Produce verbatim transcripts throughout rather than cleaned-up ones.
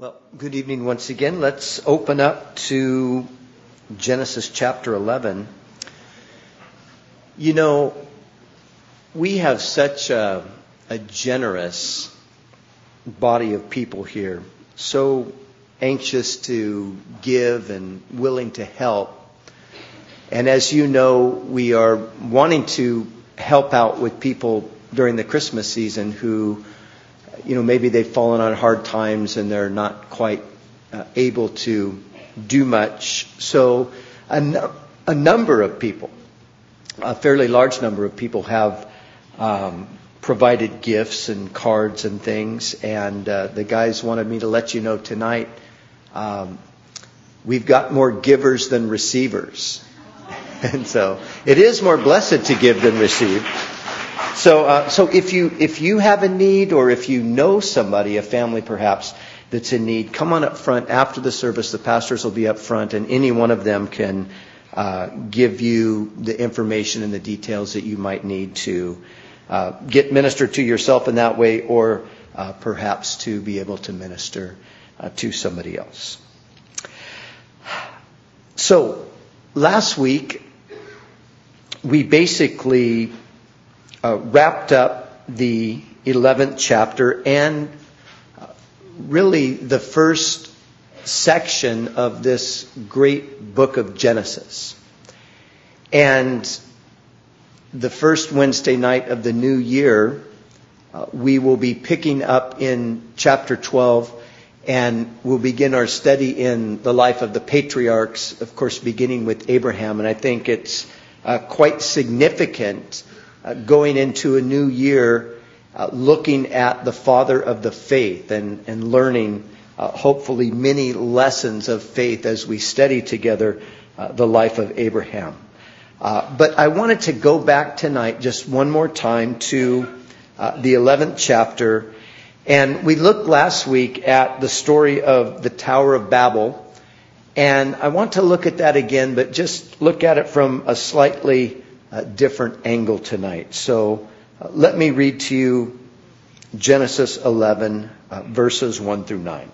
Well, good evening once again. Let's open up to Genesis chapter eleven. You know, we have such a, a generous body of people here, so anxious to give and willing to help. And as you know, we are wanting to help out with people during the Christmas season who, you know, maybe they've fallen on hard times and they're not quite uh, able to do much. So a, no- a number of people, a fairly large number of people have um, provided gifts and cards and things. And uh, the guys wanted me to let you know tonight, um, we've got more givers than receivers. And so it is more blessed to give than receive. So, uh, so if you if you have a need, or if you know somebody, a family perhaps, that's in need, come on up front after the service. The pastors will be up front, and any one of them can uh, give you the information and the details that you might need to uh, get ministered to yourself in that way, or uh, perhaps to be able to minister uh, to somebody else. So, last week we basically Uh, wrapped up the eleventh chapter and uh, really the first section of this great book of Genesis. And the first Wednesday night of the new year, uh, we will be picking up in chapter twelve, and we'll begin our study in the life of the patriarchs, of course, beginning with Abraham. And I think it's uh, quite significant Uh, going into a new year, uh, looking at the father of the faith and, and learning, uh, hopefully, many lessons of faith as we study together uh, the life of Abraham. Uh, but I wanted to go back tonight just one more time to uh, the eleventh chapter. And we looked last week at the story of the Tower of Babel. And I want to look at that again, but just look at it from a slightly a different angle tonight. So uh, let me read to you Genesis eleven, uh, verses one through nine.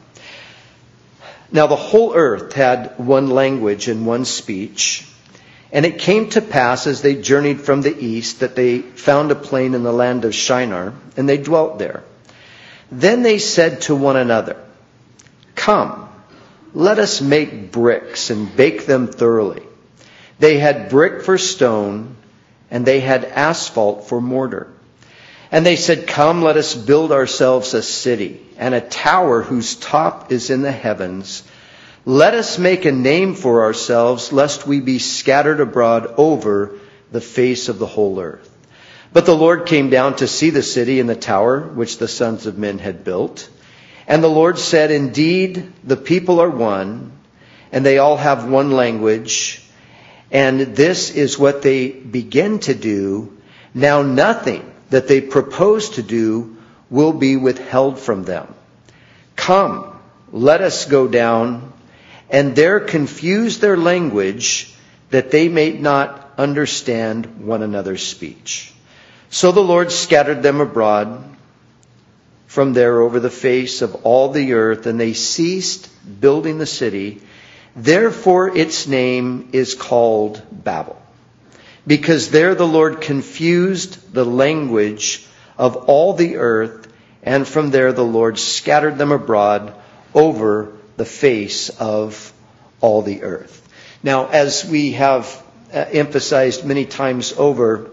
Now the whole earth had one language and one speech. And it came to pass as they journeyed from the east that they found a plain in the land of Shinar, and they dwelt there. Then they said to one another, "Come, let us make bricks and bake them thoroughly." They had brick for stone, and they had asphalt for mortar. And they said, "Come, let us build ourselves a city, and a tower whose top is in the heavens. Let us make a name for ourselves, lest we be scattered abroad over the face of the whole earth." But the Lord came down to see the city and the tower which the sons of men had built. And the Lord said, "Indeed, the people are one, and they all have one language. And this is what they begin to do. Now nothing that they propose to do will be withheld from them. Come, let us go down, and there confuse their language, that they may not understand one another's speech." So the Lord scattered them abroad from there over the face of all the earth, and they ceased building the city. Therefore its name is called Babel, because there the Lord confused the language of all the earth, and from there the Lord scattered them abroad over the face of all the earth. Now, as we have uh, emphasized many times over,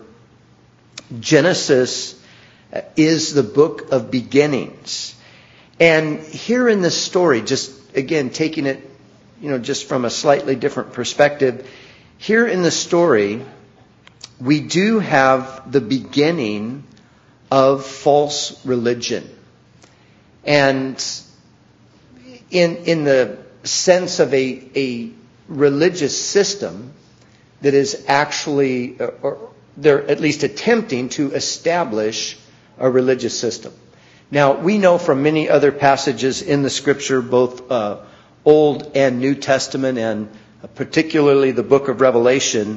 Genesis is the book of beginnings. And here in this story, just again taking it you know, just from a slightly different perspective, here in the story, we do have the beginning of false religion. And in, in the sense of a, a religious system that is actually, or they're at least attempting to establish a religious system. Now, we know from many other passages in the Scripture, both uh, Old and New Testament, and particularly the book of Revelation,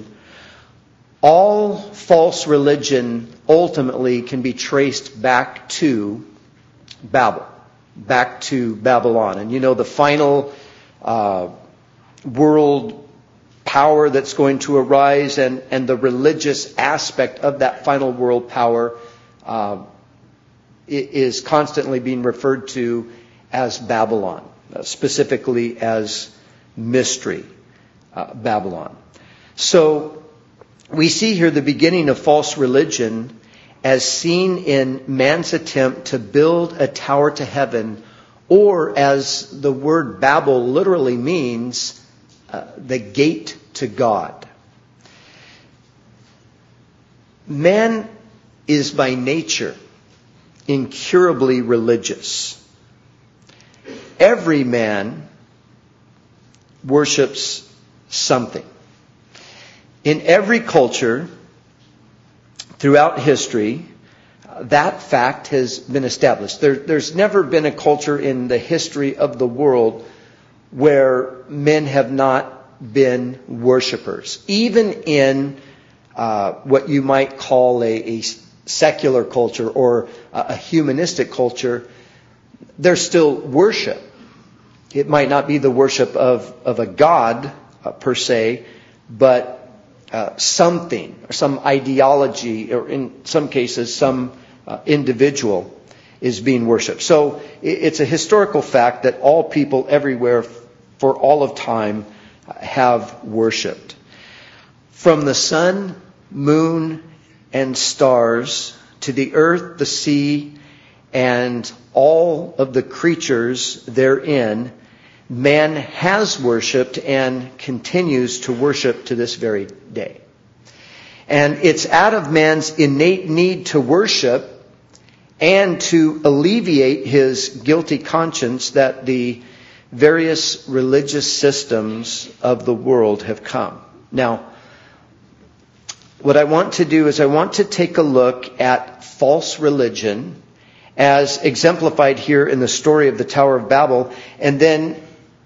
all false religion ultimately can be traced back to Babel. back to Babylon. And you know, the final uh, world power that's going to arise, and, and the religious aspect of that final world power uh, is constantly being referred to as Babylon, uh, specifically as mystery uh, Babylon. So we see here the beginning of false religion as seen in man's attempt to build a tower to heaven, or as the word Babel literally means, uh, the gate to God. Man is by nature incurably religious. Every man worships something. In every culture throughout history, that fact has been established. There, there's never been a culture in the history of the world where men have not been worshipers. Even in uh, what you might call a, a secular culture or a humanistic culture, there's still worship. It might not be the worship of, of a god uh, per se, but uh, something or some ideology, or in some cases some uh, individual is being worshipped. So it's a historical fact that all people everywhere for all of time have worshipped. From the sun, moon, and stars to the earth, the sea, and all of the creatures therein, man has worshipped and continues to worship to this very day. And it's out of man's innate need to worship and to alleviate his guilty conscience that the various religious systems of the world have come. Now, what I want to do is I want to take a look at false religion as exemplified here in the story of the Tower of Babel, and then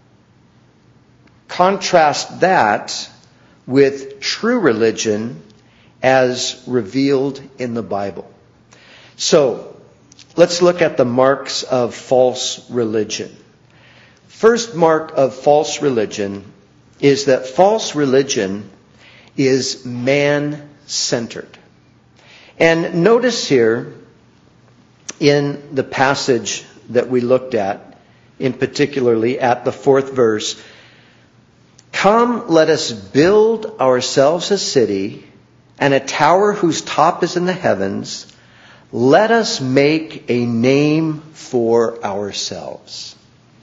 contrast that with true religion as revealed in the Bible. So, let's look at the marks of false religion. First mark of false religion is that false religion is man-centered. And notice here in the passage that we looked at, in particularly at the fourth verse, "Come, let us build ourselves a city and a tower whose top is in the heavens. Let us make a name for ourselves."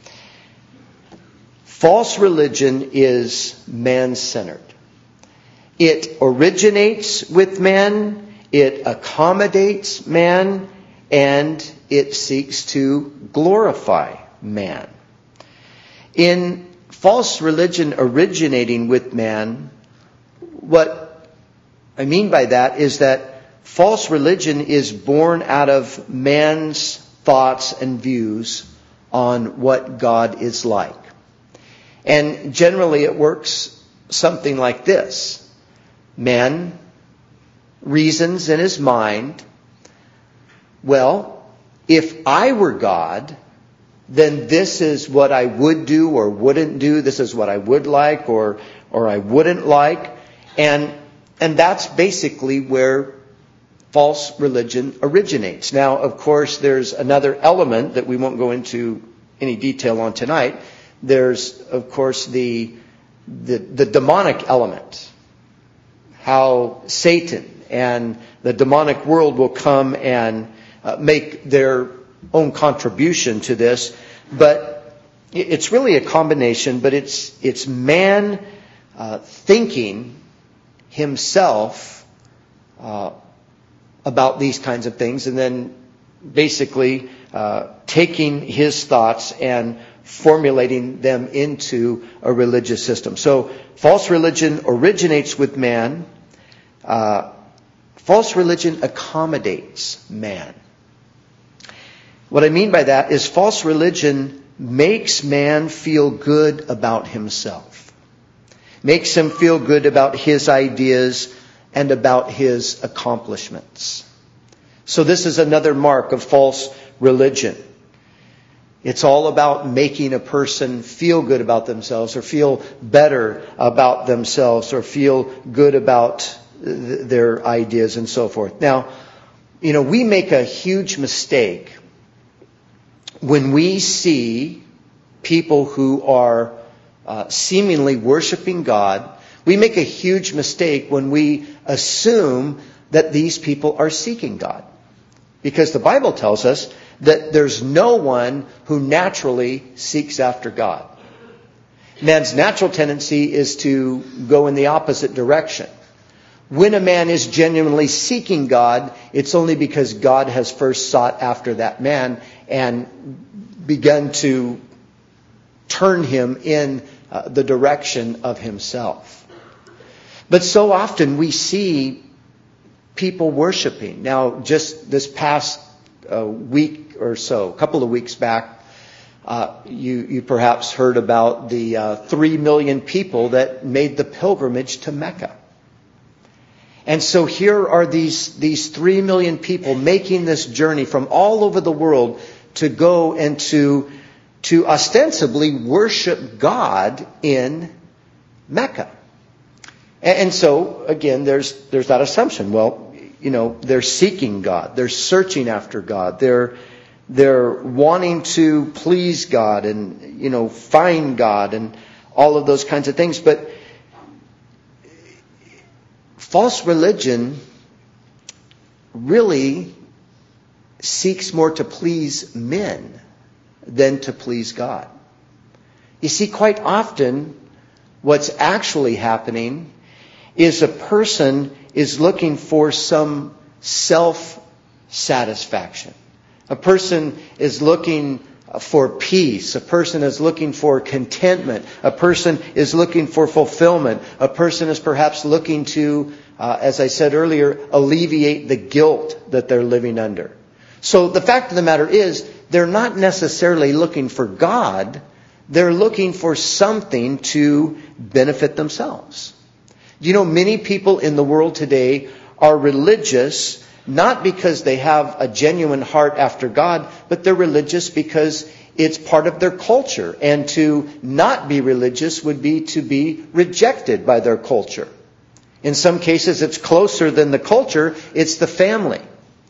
False religion is man-centered. It originates with man, it accommodates man, and it seeks to glorify man. In false religion originating with man, what I mean by that is that false religion is born out of man's thoughts and views on what God is like. And generally it works something like this. Man reasons in his mind, well, if I were God, then this is what I would do or wouldn't do. This is what I would like or or I wouldn't like. And and that's basically where false religion originates. Now, of course, there's another element that we won't go into any detail on tonight. There's, of course, the the, the demonic element. How Satan and the demonic world will come and uh, make their own contribution to this. But it's really a combination, but it's it's man uh, thinking himself uh, about these kinds of things, and then basically uh, taking his thoughts and formulating them into a religious system. So false religion originates with man. Uh, false religion accommodates man. What I mean by that is false religion makes man feel good about himself. Makes him feel good about his ideas and about his accomplishments. So this is another mark of false religion. It's all about making a person feel good about themselves, or feel better about themselves, or feel good about th- their ideas and so forth. Now, you know, we make a huge mistake when we see people who are uh, seemingly worshiping God. We make a huge mistake when we assume that these people are seeking God. Because the Bible tells us that there's no one who naturally seeks after God. Man's natural tendency is to go in the opposite direction. When a man is genuinely seeking God, it's only because God has first sought after that man and begun to turn him in uh, the direction of himself. But so often we see people worshiping. Now, just this past uh, week or so, a couple of weeks back, uh, you, you perhaps heard about the uh, three million people that made the pilgrimage to Mecca. And so here are these, these three million people making this journey from all over the world to go and to, to ostensibly worship God in Mecca. And, and so, again, there's, there's that assumption. Well, you know, they're seeking God. They're searching after God. They're, they're wanting to please God and, you know, find God and all of those kinds of things. But false religion really seeks more to please men than to please God. You see, quite often what's actually happening is a person is looking for some self-satisfaction. A person is looking for peace. A person is looking for contentment. A person is looking for fulfillment. A person is perhaps looking to, uh, as I said earlier, alleviate the guilt that they're living under. So the fact of the matter is, they're not necessarily looking for God. They're looking for something to benefit themselves. You know, many people in the world today are religious not because they have a genuine heart after God, but they're religious because it's part of their culture. And to not be religious would be to be rejected by their culture. In some cases, it's closer than the culture. It's the family.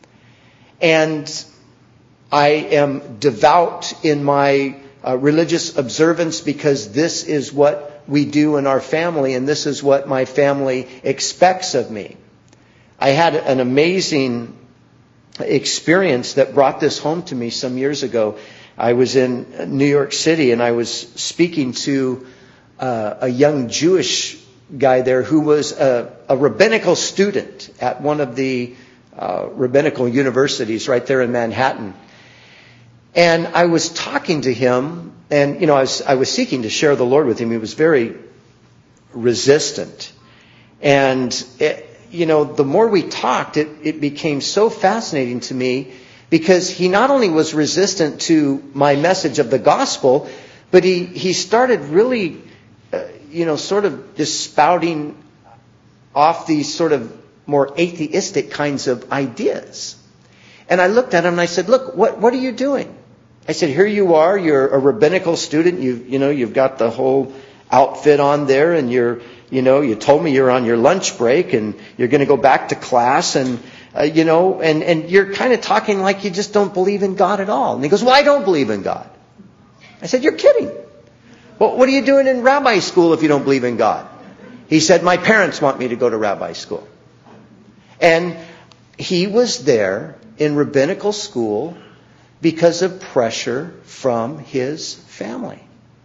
And I am devout in my uh, religious observance because this is what we do in our family, and this is what my family expects of me. I had an amazing experience that brought this home to me some years ago. I was in New York City, and I was speaking to uh, a young Jewish guy there who was a, a rabbinical student at one of the uh, rabbinical universities right there in Manhattan. And I was talking to him, and you know, I was I was seeking to share the Lord with him. He was very resistant, and it, you know, the more we talked, it, it became so fascinating to me because he not only was resistant to my message of the gospel, but he, he started really, uh, you know, sort of just spouting off these sort of more atheistic kinds of ideas. And I looked at him and I said, look, what, what are you doing? I said, here you are, you're a rabbinical student, you you know, you've got the whole outfit on there, and you're, you know, you told me you're on your lunch break and you're going to go back to class, and, uh, you know, and, and you're kind of talking like you just don't believe in God at all. And he goes, well, I don't believe in God. I said, you're kidding. Well, what are you doing in rabbi school if you don't believe in God? He said, my parents want me to go to rabbi school. And he was there in rabbinical school because of pressure from his family.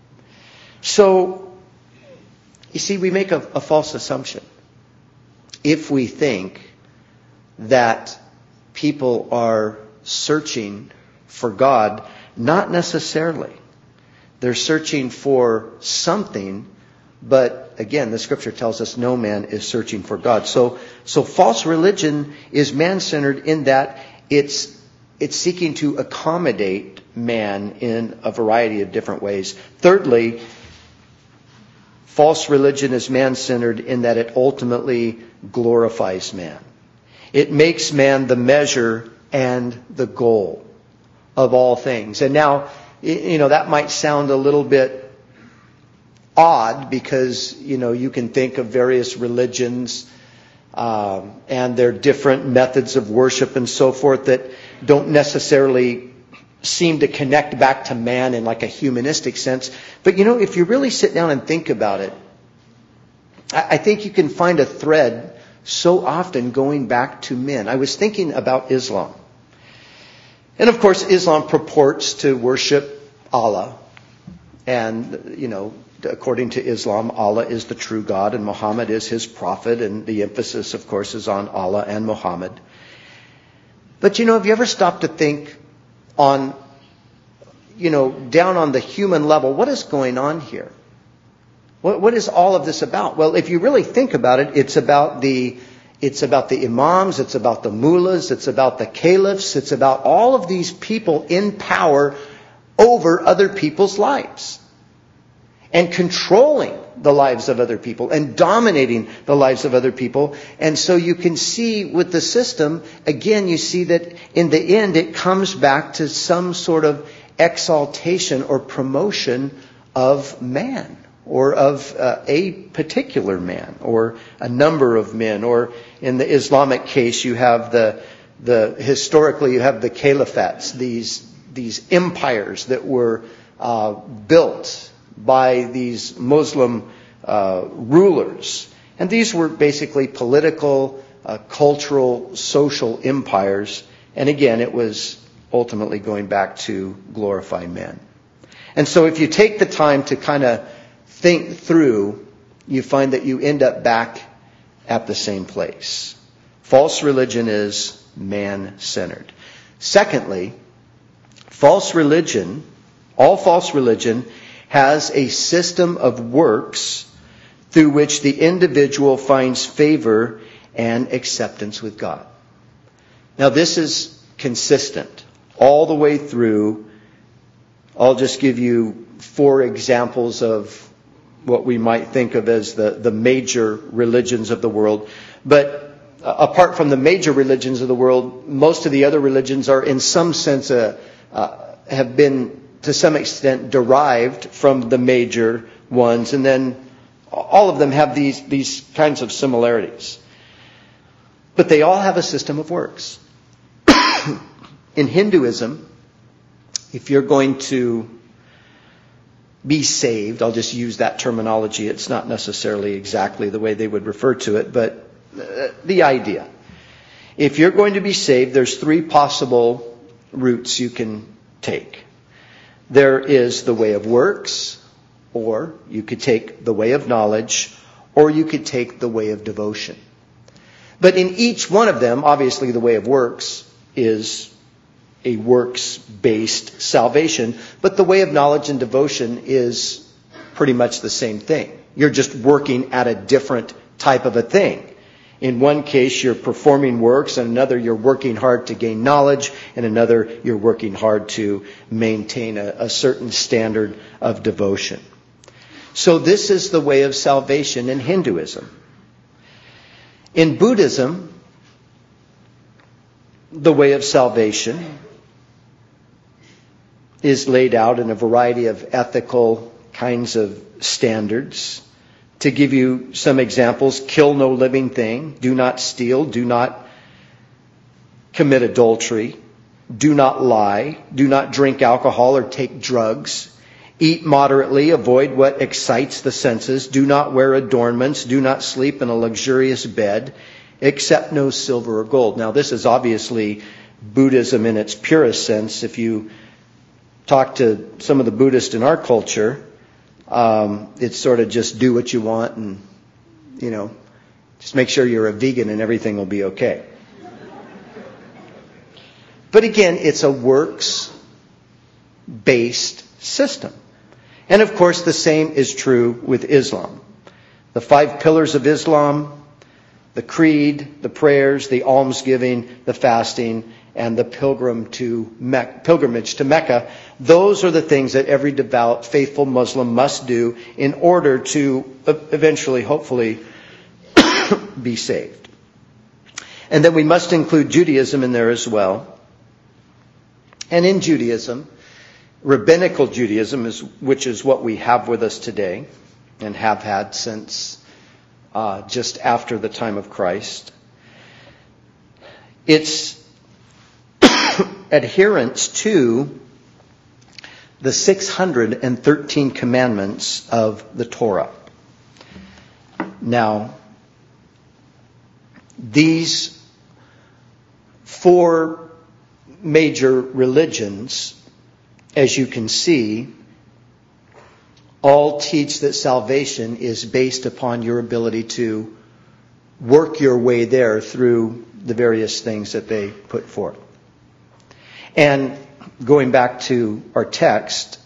So, you see, we make a, a false assumption if we think that people are searching for God. Not necessarily. They're searching for something, but again, the scripture tells us no man is searching for God. So, so false religion is man-centered in that it's it's seeking to accommodate man in a variety of different ways. Thirdly, false religion is man-centered in that it ultimately glorifies man. It makes man the measure and the goal of all things. And now, you know, that might sound a little bit odd because, you know, you can think of various religions um, and their different methods of worship and so forth that don't necessarily seem to connect back to man in like a humanistic sense. But, you know, if you really sit down and think about it, I think you can find a thread so often going back to men. I was thinking about Islam. And of course, Islam purports to worship Allah. And, you know, according to Islam, Allah is the true God and Muhammad is his prophet. And the emphasis, of course, is on Allah and Muhammad. But, you know, have you ever stopped to think on, you know, down on the human level, what is going on here? What, what is all of this about? Well, if you really think about it, it's about the It's about the imams, it's about the mullahs, it's about the caliphs, it's about all of these people in power over other people's lives. And controlling the lives of other people and dominating the lives of other people. And so you can see with the system, again, you see that in the end it comes back to some sort of exaltation or promotion of man. Or of uh, a particular man, or a number of men, or in the Islamic case, you have the the historically you have the caliphates, these these empires that were uh, built by these Muslim uh, rulers, and these were basically political, uh, cultural, social empires. And again, it was ultimately going back to glorify men. And so, if you take the time to kind of think through, you find that you end up back at the same place. False religion is man-centered. Secondly, false religion, all false religion, has a system of works through which the individual finds favor and acceptance with God. Now, this is consistent all the way through. I'll just give you four examples of what we might think of as the, the major religions of the world. But uh, apart from the major religions of the world, most of the other religions are in some sense uh, uh, have been to some extent derived from the major ones. And then all of them have these, these kinds of similarities. But they all have a system of works. In Hinduism, if you're going to be saved, I'll just use that terminology. It's not necessarily exactly the way they would refer to it, but uh, the idea. If you're going to be saved, there's three possible routes you can take. There is the way of works, or you could take the way of knowledge, or you could take the way of devotion. But in each one of them, obviously the way of works is a works-based salvation, but the way of knowledge and devotion is pretty much the same thing. You're just working at a different type of a thing. In one case, you're performing works, and another, you're working hard to gain knowledge, and another, you're working hard to maintain a, a certain standard of devotion. So this is the way of salvation in Hinduism. In Buddhism, the way of salvation is laid out in a variety of ethical kinds of standards. To give you some examples, kill no living thing, do not steal, do not commit adultery, do not lie, do not drink alcohol or take drugs, eat moderately, avoid what excites the senses, do not wear adornments, do not sleep in a luxurious bed, accept no silver or gold. Now, this is obviously Buddhism in its purest sense. If you talk to some of the Buddhists in our culture, um, it's sort of just do what you want and, you know, just make sure you're a vegan and everything will be okay. But again, it's a works-based system. And of course, the same is true with Islam. The five pillars of Islam, the creed, the prayers, the almsgiving, the fasting, and the pilgrim to Me- pilgrimage to Mecca, those are the things that every devout, faithful Muslim must do in order to eventually, hopefully, be saved. And then we must include Judaism in there as well. And in Judaism, Rabbinical Judaism, is, which is what we have with us today and have had since uh, just after the time of Christ. It's adherence to the six hundred thirteen commandments of the Torah. Now, these four major religions, as you can see, all teach that salvation is based upon your ability to work your way there through the various things that they put forth. And going back to our text,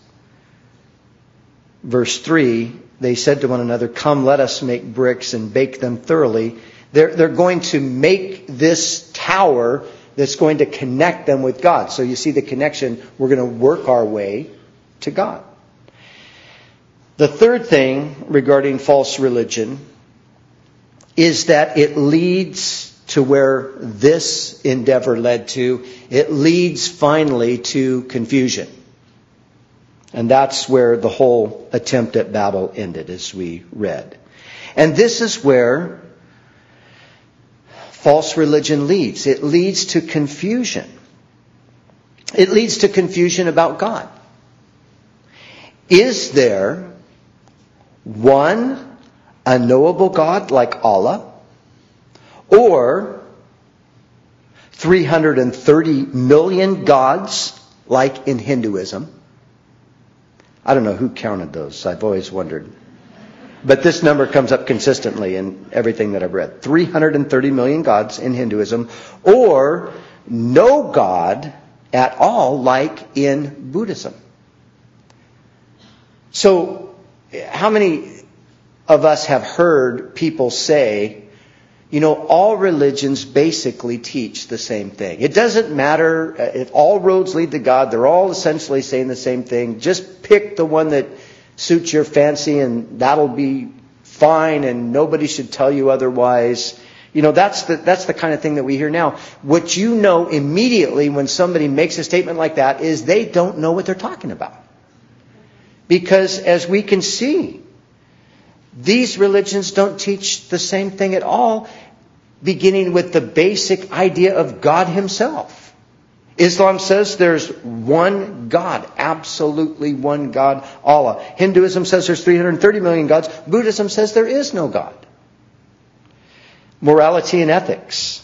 verse three, they said to one another, "Come, let us make bricks and bake them thoroughly." They're, they're going to make this tower that's going to connect them with God. So you see the connection. We're going to work our way to God. The third thing regarding false religion is that it leads to where this endeavor led to. It leads finally to confusion. And that's where the whole attempt at Babel ended, as we read. And this is where false religion leads. It leads to confusion. It leads to confusion about God. Is there one unknowable God like Allah, or three hundred thirty million gods like in Hinduism? I don't know who counted those. I've always wondered. But this number comes up consistently in everything that I've read. three hundred thirty million gods in Hinduism, or no God at all like in Buddhism. So, how many of us have heard people say, you know, all religions basically teach the same thing. It doesn't matter if all roads lead to God. They're all essentially saying the same thing. Just pick the one that suits your fancy and that'll be fine and nobody should tell you otherwise. You know, that's the, that's the kind of thing that we hear now. What you know immediately when somebody makes a statement like that is they don't know what they're talking about. Because as we can see, these religions don't teach the same thing at all, beginning with the basic idea of God Himself. Islam says there's one God, absolutely one God, Allah. Hinduism says there's three hundred thirty million gods. Buddhism says there is no God. Morality and ethics.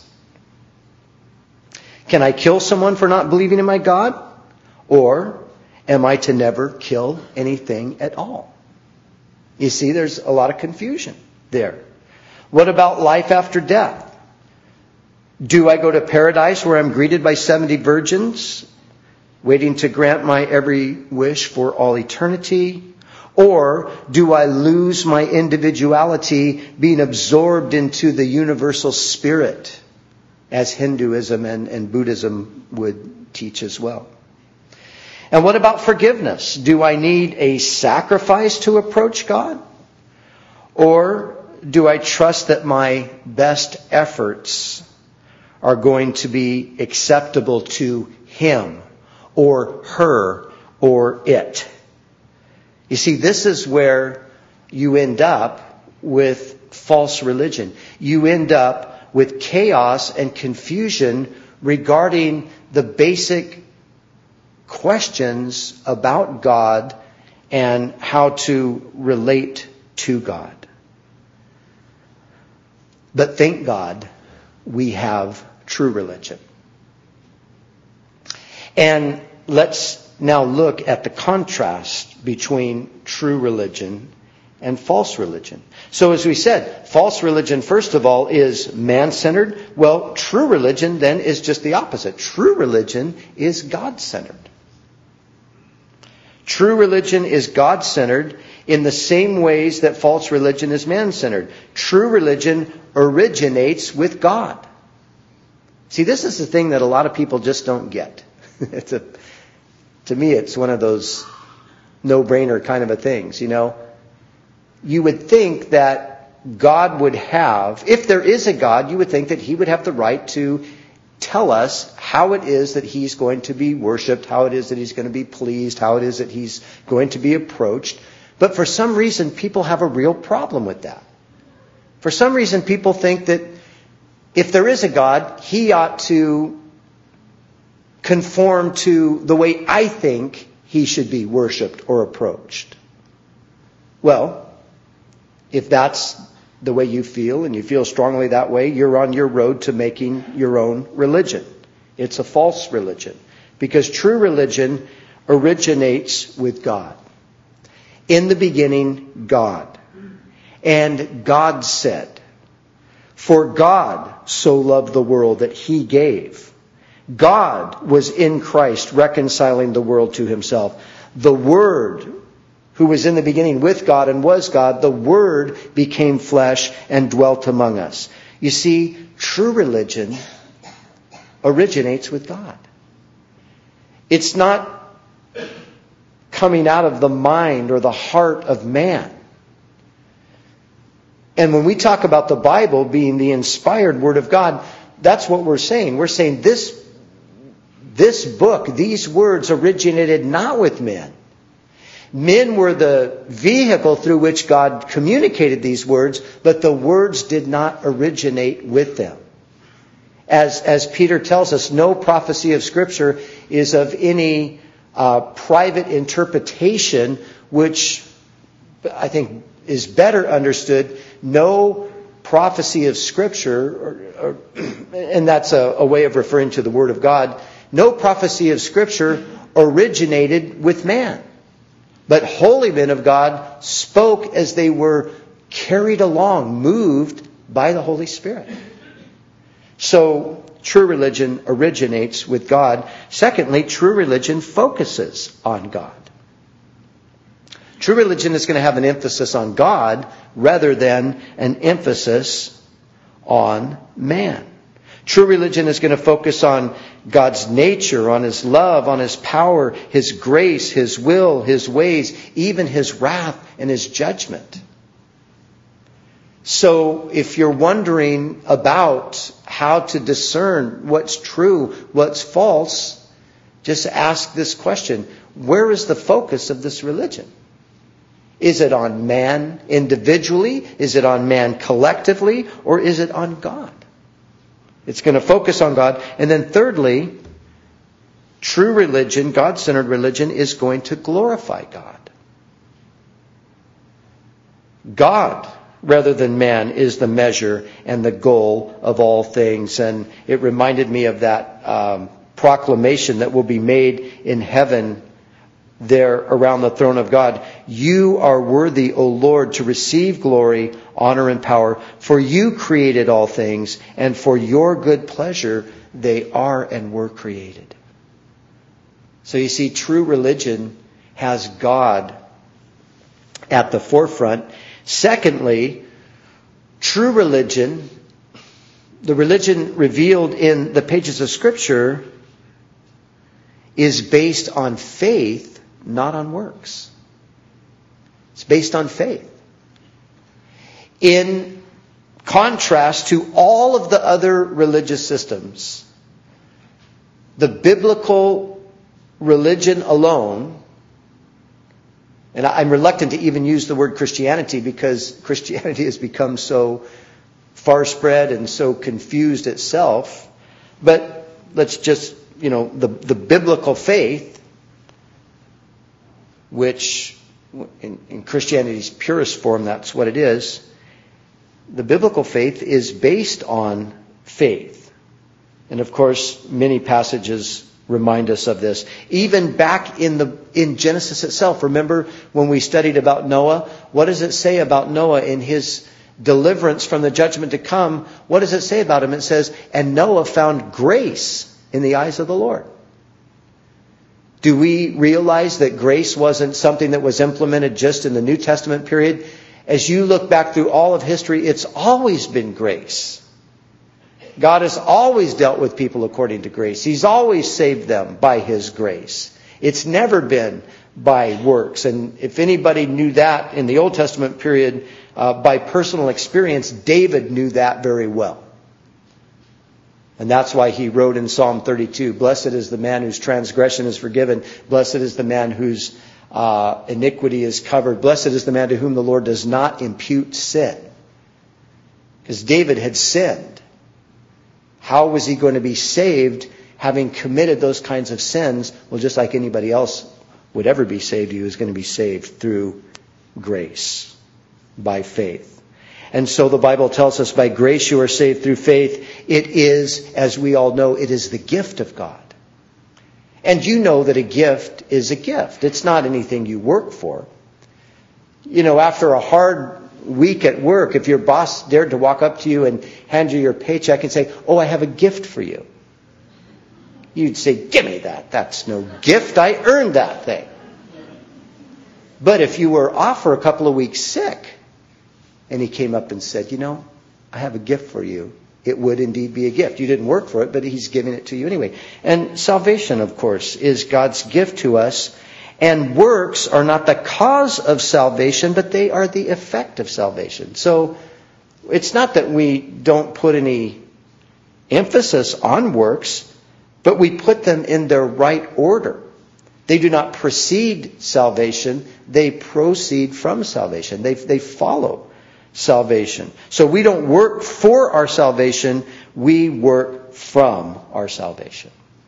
Can I kill someone for not believing in my God? Or am I to never kill anything at all? You see, there's a lot of confusion there. What about life after death? Do I go to paradise where I'm greeted by seventy virgins, waiting to grant my every wish for all eternity? Or do I lose my individuality, being absorbed into the universal spirit, as Hinduism and, and Buddhism would teach as well? And what about forgiveness? Do I need a sacrifice to approach God? Or do I trust that my best efforts are going to be acceptable to Him or her or it? You see, this is where you end up with false religion. You end up with chaos and confusion regarding the basic questions about God and how to relate to God. But thank God we have true religion. And let's now look at the contrast between true religion and false religion. So as we said, false religion, first of all, is man-centered. Well, true religion then is just the opposite. True religion is God-centered. True religion is God-centered in the same ways that false religion is man-centered. True religion originates with God. See, this is the thing that a lot of people just don't get. It's a, to me, it's one of those no-brainer kind of a things, you know. You would think that God would have, if there is a God, you would think that He would have the right to tell us how it is that he's going to be worshiped, how it is that he's going to be pleased, how it is that he's going to be approached. But for some reason, people have a real problem with that. For some reason, people think that if there is a God, he ought to conform to the way I think he should be worshiped or approached. Well, if that's the way you feel and you feel strongly that way, you're on your road to making your own religion. It's a false religion, because true religion originates with God. In the beginning, God. And God said, "For God so loved the world that he gave." God was in Christ reconciling the world to himself. The Word, who was in the beginning with God and was God, the Word became flesh and dwelt among us. You see, true religion originates with God. It's not coming out of the mind or the heart of man. And when we talk about the Bible being the inspired Word of God, that's what we're saying. We're saying this, this book, these words originated not with men. Men were the vehicle through which God communicated these words, but the words did not originate with them. As, as Peter tells us, no prophecy of Scripture is of any uh, private interpretation, which I think is better understood. No prophecy of Scripture, or, or, and that's a, a way of referring to the Word of God, no prophecy of Scripture originated with man. But holy men of God spoke as they were carried along, moved by the Holy Spirit. So, true religion originates with God. Secondly, true religion focuses on God. True religion is going to have an emphasis on God rather than an emphasis on man. True religion is going to focus on God's nature, on His love, on His power, His grace, His will, His ways, even His wrath and His judgment. So if you're wondering about how to discern what's true, what's false, just ask this question: where is the focus of this religion? Is it on man individually? Is it on man collectively? Or is it on God? It's going to focus on God. And then thirdly, true religion, God-centered religion, is going to glorify God. God, rather than man, is the measure and the goal of all things. And it reminded me of that um, proclamation that will be made in heaven there around the throne of God. "You are worthy, O Lord, to receive glory, honor, and power, for you created all things, and for your good pleasure they are and were created." So you see, true religion has God at the forefront. Secondly, true religion, the religion revealed in the pages of Scripture, is based on faith, not on works. It's based on faith. In contrast to all of the other religious systems, the biblical religion alone, and I'm reluctant to even use the word Christianity because Christianity has become so far spread and so confused itself, but let's just, you know, the, the biblical faith, which in, in Christianity's purest form, that's what it is. The biblical faith is based on faith. And of course, many passages remind us of this. Even back in the in Genesis itself, remember when we studied about Noah? What does it say about Noah in his deliverance from the judgment to come? What does it say about him? It says, "And Noah found grace in the eyes of the Lord." Do we realize that grace wasn't something that was implemented just in the New Testament period? As you look back through all of history, it's always been grace. God has always dealt with people according to grace. He's always saved them by His grace. It's never been by works. And if anybody knew that in the Old Testament period, uh, by personal experience, David knew that very well. And that's why he wrote in Psalm thirty-two, blessed is the man whose transgression is forgiven. Blessed is the man whose uh, iniquity is covered. Blessed is the man to whom the Lord does not impute sin. Because David had sinned. How was he going to be saved having committed those kinds of sins? Well, just like anybody else would ever be saved, he was going to be saved through grace, by faith. And so the Bible tells us by grace you are saved through faith. It is, as we all know, it is the gift of God. And you know that a gift is a gift. It's not anything you work for. You know, after a hard week at work, if your boss dared to walk up to you and hand you your paycheck and say, oh, I have a gift for you, you'd say, give me that. That's no gift. I earned that thing. But if you were off for a couple of weeks sick, and he came up and said, you know, I have a gift for you, it would indeed be a gift. You didn't work for it, but he's giving it to you anyway. And salvation, of course, is God's gift to us. And works are not the cause of salvation, but they are the effect of salvation. So it's not that we don't put any emphasis on works, but we put them in their right order. They do not precede salvation. They proceed from salvation. They, they follow salvation. So we don't work for our salvation. We work from our salvation.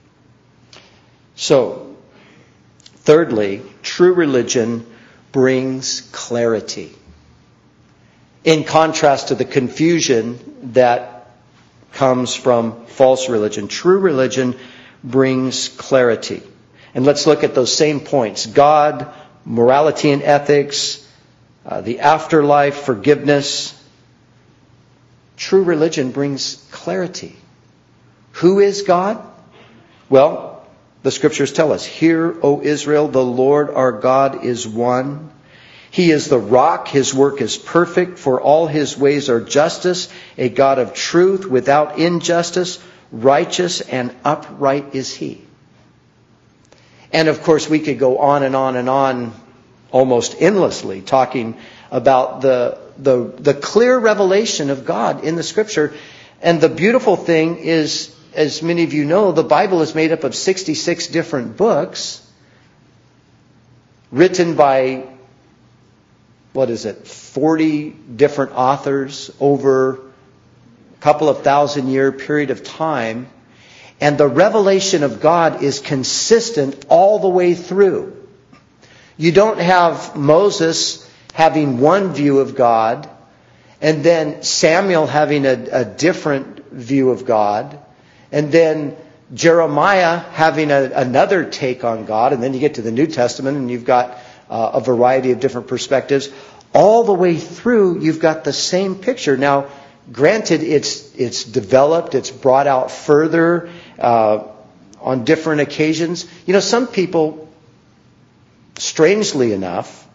So, thirdly, true religion brings clarity. In contrast to the confusion that comes from false religion, true religion brings clarity. And let's look at those same points. God, morality and ethics, uh, the afterlife, forgiveness. True religion brings clarity. Who is God? Well, the scriptures tell us, hear, O Israel, the Lord our God is one. He is the rock. His work is perfect, for all his ways are justice, a God of truth without injustice. Righteous and upright is he. And of course, we could go on and on and on almost endlessly talking about the, the, the clear revelation of God in the Scripture. And the beautiful thing is, as many of you know, the Bible is made up of sixty-six different books written by, what is it, forty different authors over a couple of thousand year period of time. And the revelation of God is consistent all the way through. You don't have Moses having one view of God, and then Samuel having a, a different view of God, and then Jeremiah having a, another take on God, and then you get to the New Testament and you've got uh, a variety of different perspectives. All the way through, you've got the same picture. Now, granted, it's it's developed, it's brought out further uh, on different occasions. You know, some people, strangely enough,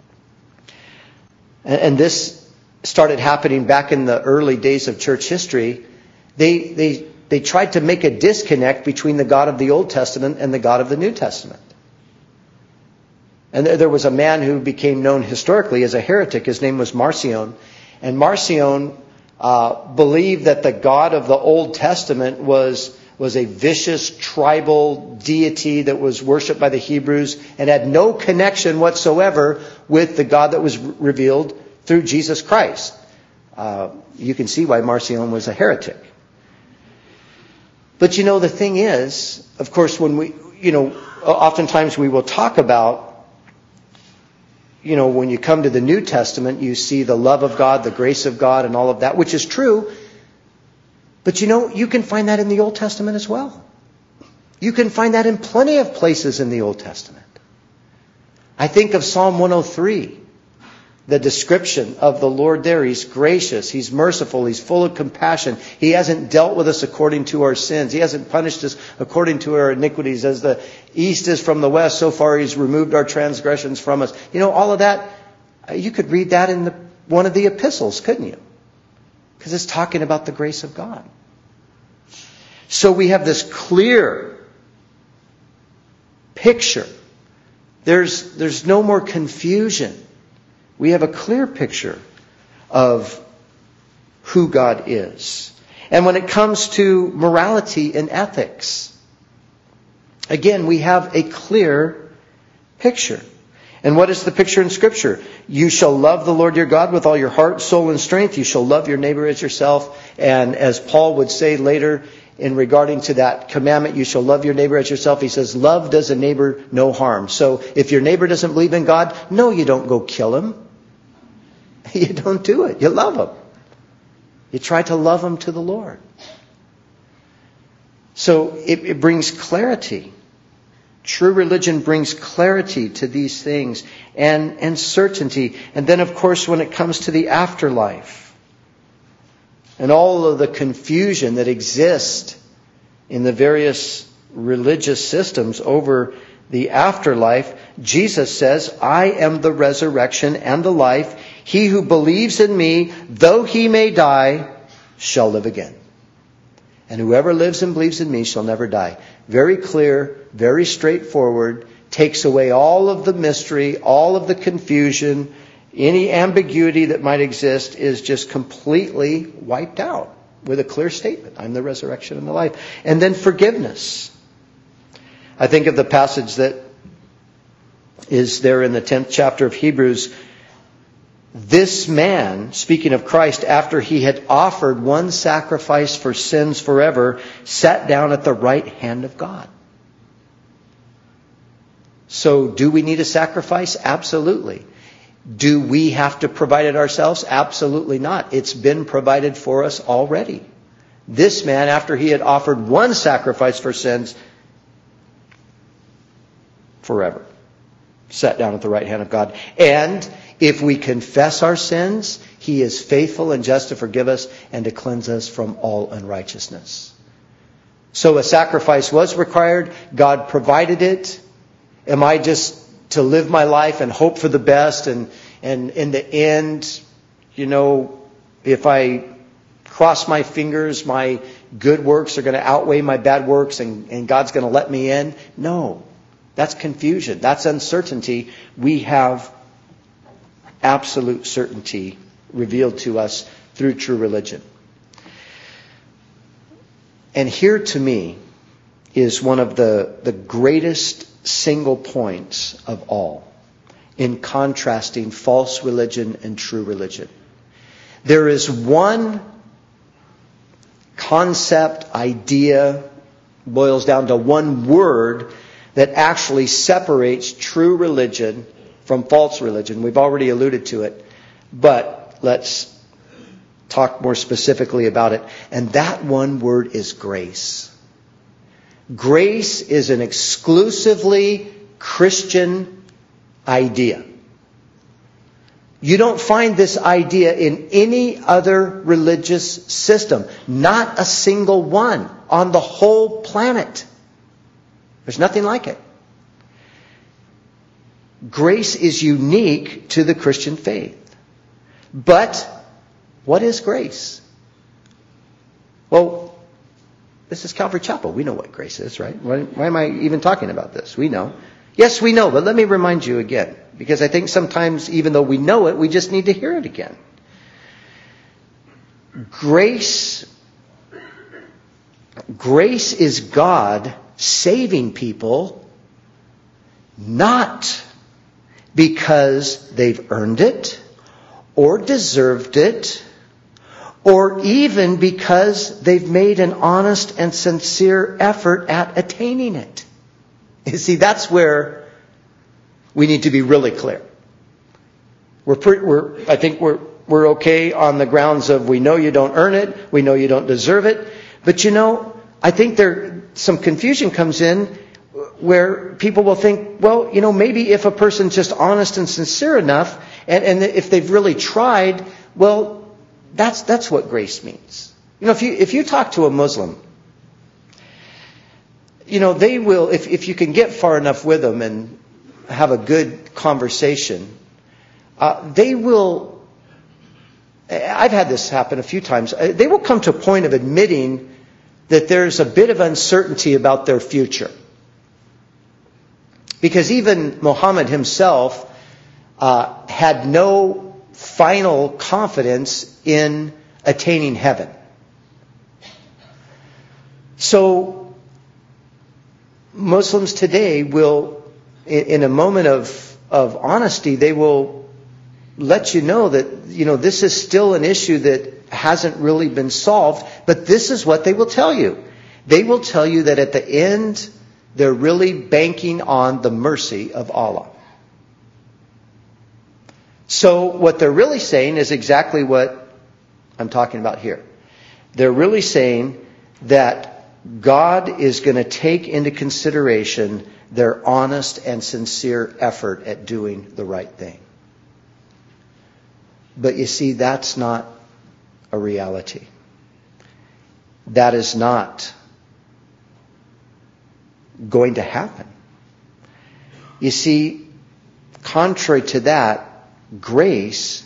and, and this started happening back in the early days of church history, they they they tried to make a disconnect between the God of the Old Testament and the God of the New Testament. And there, there was a man who became known historically as a heretic. His name was Marcion. And Marcion Uh, believed that the God of the Old Testament was, was a vicious tribal deity that was worshipped by the Hebrews and had no connection whatsoever with the God that was revealed through Jesus Christ. Uh, you can see why Marcion was a heretic. But you know, the thing is, of course, when we, you know, oftentimes we will talk about, you know, when you come to the New Testament, you see the love of God, the grace of God, and all of that, which is true. But you know, you can find that in the Old Testament as well. You can find that in plenty of places in the Old Testament. I think of Psalm one oh three, the description of the Lord there. He's gracious, He's merciful, He's full of compassion. He hasn't dealt with us according to our sins. He hasn't punished us according to our iniquities. As the east is from the west, so far He's removed our transgressions from us. You know, all of that, you could read that in the, one of the epistles, couldn't you? Because it's talking about the grace of God. So we have this clear picture. There's, there's no more confusion. We have a clear picture of who God is. And when it comes to morality and ethics, again, we have a clear picture. And what is the picture in Scripture? You shall love the Lord your God with all your heart, soul, and strength. You shall love your neighbor as yourself. And as Paul would say later in regarding to that commandment, you shall love your neighbor as yourself, he says, love does a neighbor no harm. So if your neighbor doesn't believe in God, no, you don't go kill him. You don't do it. You love him. You try to love him to the Lord. So it, it brings clarity. True religion brings clarity to these things and, and certainty. And then, of course, when it comes to the afterlife and all of the confusion that exists in the various religious systems over the afterlife, Jesus says, I am the resurrection and the life. He who believes in me, though he may die, shall live again. And whoever lives and believes in me shall never die. Very clear, very straightforward, takes away all of the mystery, all of the confusion, any ambiguity that might exist is just completely wiped out with a clear statement. I'm the resurrection and the life. And then forgiveness. I think of the passage that is there in the tenth chapter of Hebrews. This man, speaking of Christ, after he had offered one sacrifice for sins forever, sat down at the right hand of God. So do we need a sacrifice? Absolutely. Do we have to provide it ourselves? Absolutely not. It's been provided for us already. This man, after he had offered one sacrifice for sins forever, sat down at the right hand of God. And if we confess our sins, he is faithful and just to forgive us and to cleanse us from all unrighteousness. So a sacrifice was required. God provided it. Am I just to live my life and hope for the best? And, and in the end, you know, if I cross my fingers, my good works are going to outweigh my bad works and, and God's going to let me in? No. That's confusion. That's uncertainty. We have absolute certainty revealed to us through true religion. And here to me is one of the, the greatest single points of all in contrasting false religion and true religion. There is one concept, idea, boils down to one word that actually separates true religion from false religion. We've already alluded to it, but let's talk more specifically about it. And that one word is grace. Grace is an exclusively Christian idea. You don't find this idea in any other religious system. Not a single one on the whole planet. There's nothing like it. Grace is unique to the Christian faith. But what is grace? Well, this is Calvary Chapel. We know what grace is, right? Why, why am I even talking about this? We know. Yes, we know, but let me remind you again. Because I think sometimes, even though we know it, we just need to hear it again. Grace, grace is God saving people not because they've earned it or deserved it, or even because they've made an honest and sincere effort at attaining it. You see, that's where we need to be really clear. We're, pretty, we're I think we're we're okay on the grounds of we know you don't earn it, we know you don't deserve it, but you know, I think there some confusion comes in where people will think, well, you know, maybe if a person's just honest and sincere enough, and, and if they've really tried, well, That's that's what grace means. You know, if you if you talk to a Muslim, you know, they will, if, if you can get far enough with them and have a good conversation, uh, they will, I've had this happen a few times, they will come to a point of admitting that there's a bit of uncertainty about their future. Because even Muhammad himself uh, had no final confidence in attaining heaven. So Muslims today will, in a moment of, of honesty, they will let you know that, you know, this is still an issue that hasn't really been solved, but this is what they will tell you. They will tell you that at the end, they're really banking on the mercy of Allah. So what they're really saying is exactly what I'm talking about here. They're really saying that God is going to take into consideration their honest and sincere effort at doing the right thing. But you see, that's not a reality. That is not going to happen. You see, contrary to that, grace,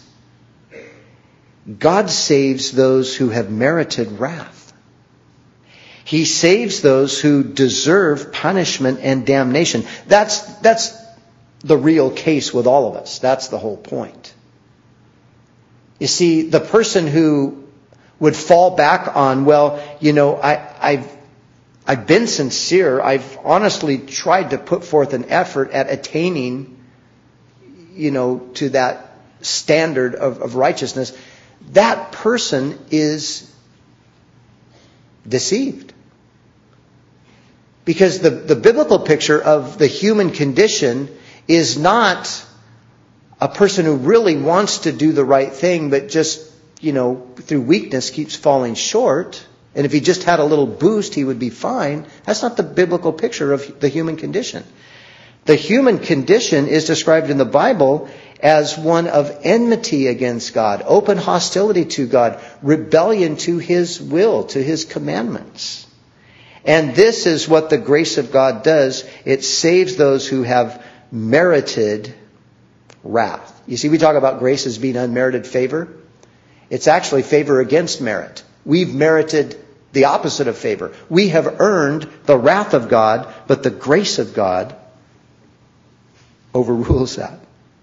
God saves those who have merited wrath. He saves those who deserve punishment and damnation. That's, that's the real case with all of us. That's the whole point. You see, the person who would fall back on, well, you know, I, I've, I've been sincere. I've honestly tried to put forth an effort at attaining, you know, to that standard of, of righteousness. That person is deceived. Because the, the biblical picture of the human condition is not a person who really wants to do the right thing, but just, you know, through weakness keeps falling short. And if he just had a little boost, he would be fine. That's not the biblical picture of the human condition. The human condition is described in the Bible as one of enmity against God, open hostility to God, rebellion to His will, to His commandments. And this is what the grace of God does. It saves those who have merited wrath. You see, we talk about grace as being unmerited favor. It's actually favor against merit. We've merited the opposite of favor. We have earned the wrath of God, but the grace of God overrules that.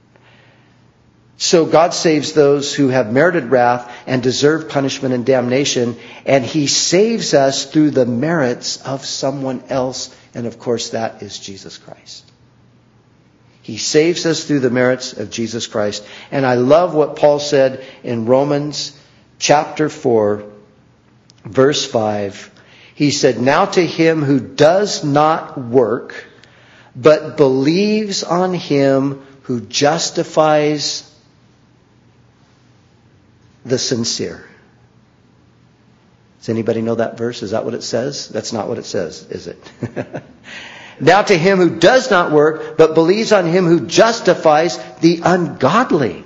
So God saves those who have merited wrath and deserve punishment and damnation, and He saves us through the merits of someone else, and of course that is Jesus Christ. He saves us through the merits of Jesus Christ. And I love what Paul said in Romans chapter four, verse five. He said, "Now to him who does not work, but believes on Him who justifies the sincere." Does anybody know that verse? Is that what it says? That's not what it says, is it? "Now to him who does not work, but believes on Him who justifies the ungodly,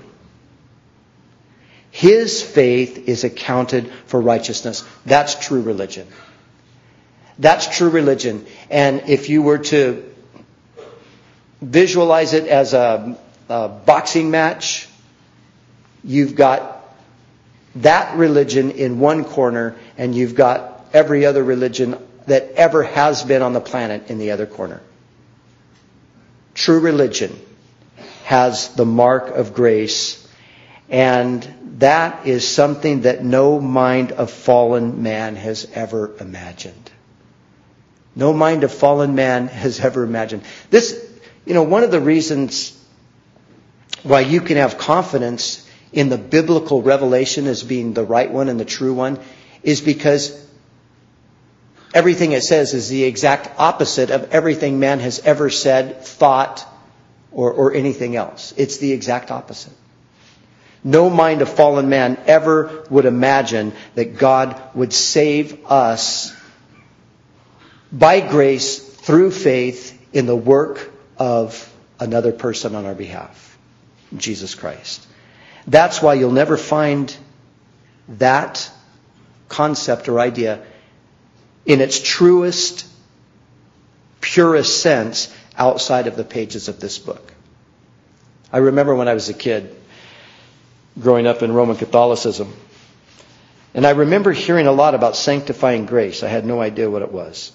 his faith is accounted for righteousness." That's true religion. That's true religion. And if you were to visualize it as a, a boxing match, you've got that religion in one corner, and you've got every other religion that ever has been on the planet in the other corner. True religion has the mark of grace, and that is something that no mind of fallen man has ever imagined. No mind of fallen man has ever imagined. This, you know, one of the reasons why you can have confidence in the biblical revelation as being the right one and the true one is because everything it says is the exact opposite of everything man has ever said, thought, or, or anything else. It's the exact opposite. No mind of fallen man ever would imagine that God would save us by grace through faith in the work of another person on our behalf, Jesus Christ. That's why you'll never find that concept or idea in its truest, purest sense outside of the pages of this book. I remember when I was a kid, growing up in Roman Catholicism, and I remember hearing a lot about sanctifying grace. I had no idea what it was.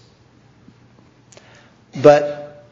But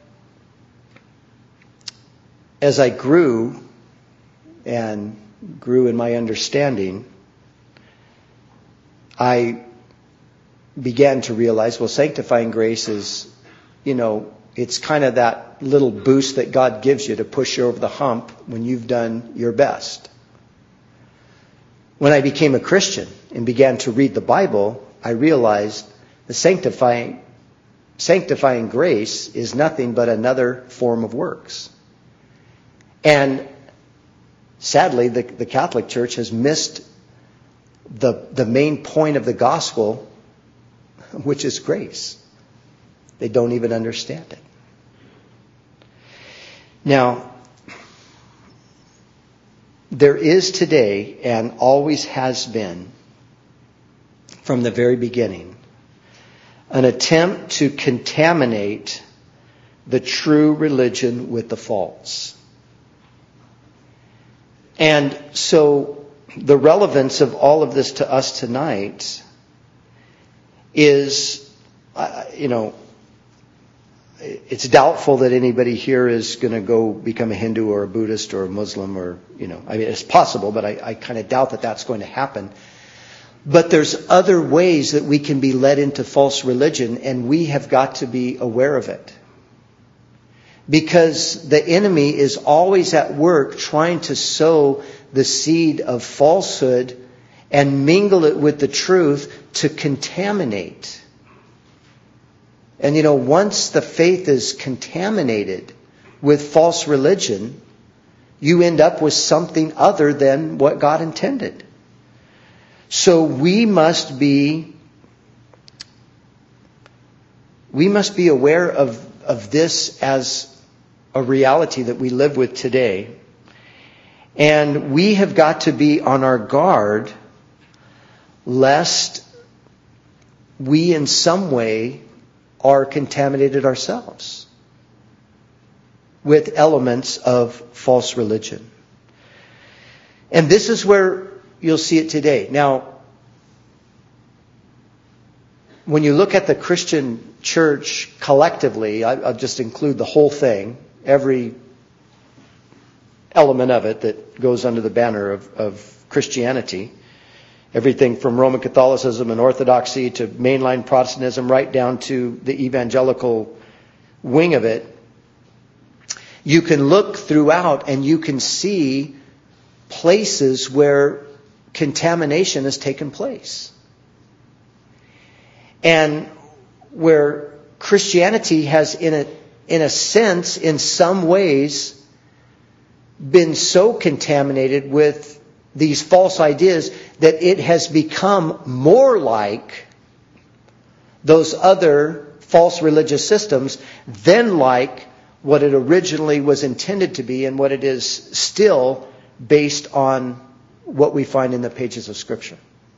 as I grew and grew in my understanding, I began to realize, well, sanctifying grace is, you know, it's kind of that little boost that God gives you to push you over the hump when you've done your best. When I became a Christian and began to read the Bible, I realized the sanctifying, sanctifying grace is nothing but another form of works. And sadly, the, the Catholic Church has missed the, the main point of the gospel, which is grace. They don't even understand it. Now, there is today, and always has been, from the very beginning, an attempt to contaminate the true religion with the false. And so the relevance of all of this to us tonight is, uh, you know, it's doubtful that anybody here is going to go become a Hindu or a Buddhist or a Muslim or, you know, I mean, it's possible, but I, I kind of doubt that that's going to happen. But there's other ways that we can be led into false religion, and we have got to be aware of it. Because the enemy is always at work trying to sow the seed of falsehood and mingle it with the truth to contaminate. And you know, once the faith is contaminated with false religion, you end up with something other than what God intended. So we must be we must be aware of, of this as a reality that we live with today. And we have got to be on our guard lest we in some way are contaminated ourselves with elements of false religion. And this is where you'll see it today. Now, when you look at the Christian church collectively, I, I'll just include the whole thing, every element of it that goes under the banner of, of Christianity. Everything from Roman Catholicism and Orthodoxy to mainline Protestantism right down to the evangelical wing of it. You can look throughout and you can see places where contamination has taken place. And where Christianity has, in a, in a sense, in some ways, been so contaminated with these false ideas that it has become more like those other false religious systems than like what it originally was intended to be and what it is still based on what we find in the pages of Scripture.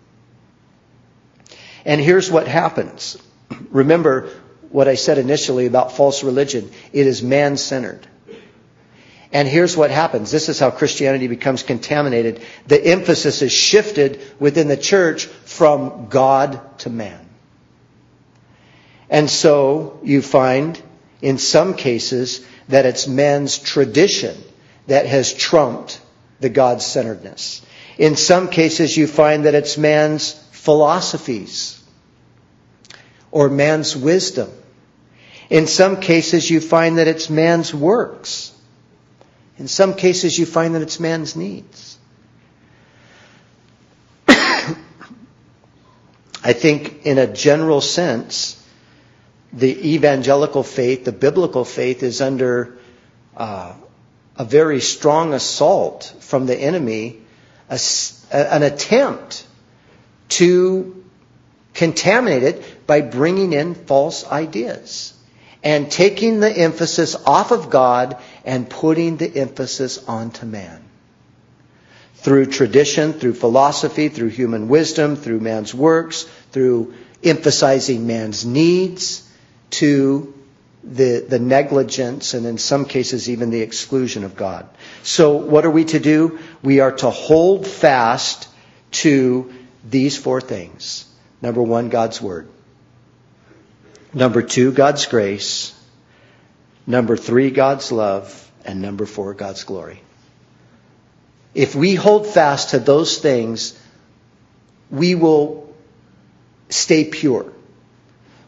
And here's what happens. Remember what I said initially about false religion. It is man-centered. And here's what happens. This is how Christianity becomes contaminated. The emphasis is shifted within the church from God to man. And so you find in some cases that it's man's tradition that has trumped the God-centeredness. In some cases you find that it's man's philosophies or man's wisdom. In some cases you find that it's man's works. In some cases, you find that it's man's needs. I think in a general sense, the evangelical faith, the biblical faith, is under uh, a very strong assault from the enemy, a, an attempt to contaminate it by bringing in false ideas and taking the emphasis off of God and putting the emphasis onto man. Through tradition, through philosophy, through human wisdom, through man's works, through emphasizing man's needs, to the, the negligence and in some cases even the exclusion of God. So what are we to do? We are to hold fast to these four things. Number one, God's Word. Number two, God's grace. Number three, God's love. And number four, God's glory. If we hold fast to those things, we will stay pure.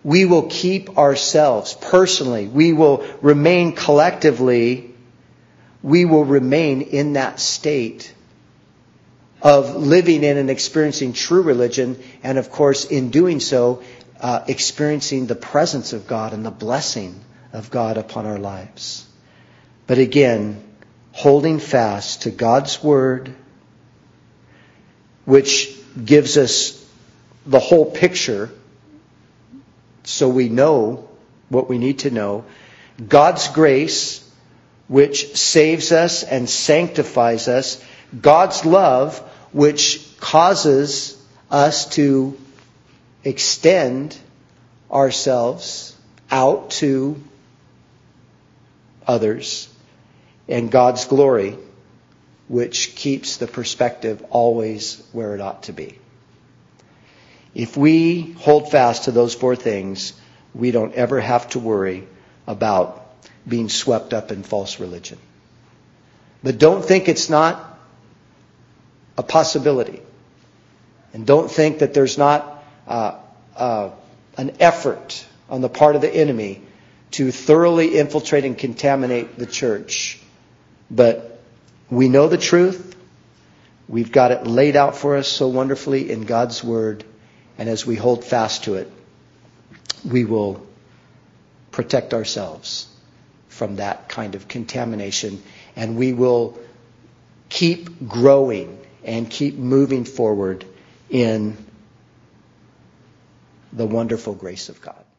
we will keep ourselves personally, we will remain collectively, we will remain in that state of living in and experiencing true religion, and of course, in doing so, uh, experiencing the presence of God and the blessing of God upon our lives. But again, holding fast to God's Word, which gives us the whole picture so we know what we need to know. God's grace, which saves us and sanctifies us. God's love, which causes us to extend ourselves out to others. And God's glory, which keeps the perspective always where it ought to be. If we hold fast to those four things, we don't ever have to worry about being swept up in false religion. But don't think it's not a possibility. And don't think that there's not uh, uh, an effort on the part of the enemy to thoroughly infiltrate and contaminate the church. But we know the truth. We've got it laid out for us so wonderfully in God's Word. And as we hold fast to it, we will protect ourselves from that kind of contamination. And we will keep growing and keep moving forward in the wonderful grace of God.